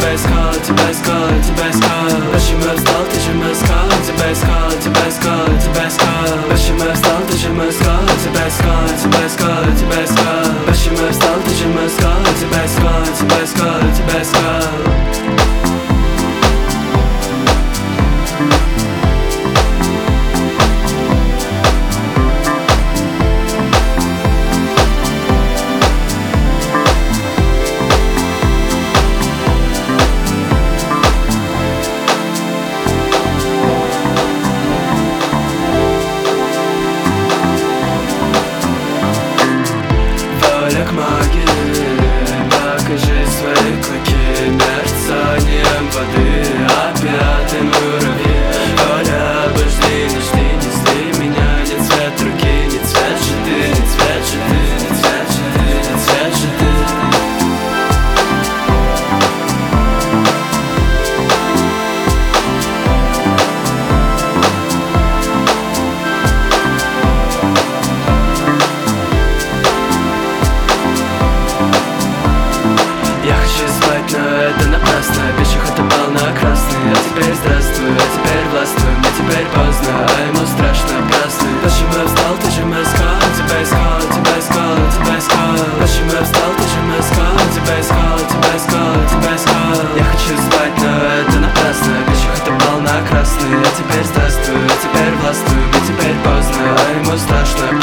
тебя искал, тебя искал, тебя искал. Почему я встал, ты же me искал, тебя искал, тебя искал, тебя искал. Почему я встал, ты же me искал, тебя искал, тебя искал, тебя искал. Почему я встал, ты же me искал, тебя искал, тебя искал, тебя искал. К магии, покажи свои клыки мерцанием воды, опять муравьи. Оля, обожди, не жди, не зли меня. Не цвет руки, не цвет же ты, не цвет же ты, не цвет же ты, не цвет же ты. Я хочу спать, но это напрасно. Пешеход упал на красный. А теперь здравствуй, а теперь властвуй. Мне теперь поздно, а ему страшно красный. Почему я встал, ты же me искал, тебя искал, тебя искал, тебя искал. Почему я встал, ты же me искал, тебя искал, тебя искал, тебя искал. Я хочу спать, но это напрасно. Пешеход упал на красный. А теперь здравствуй, а теперь властвуй. Мне теперь поздно, а ему страшно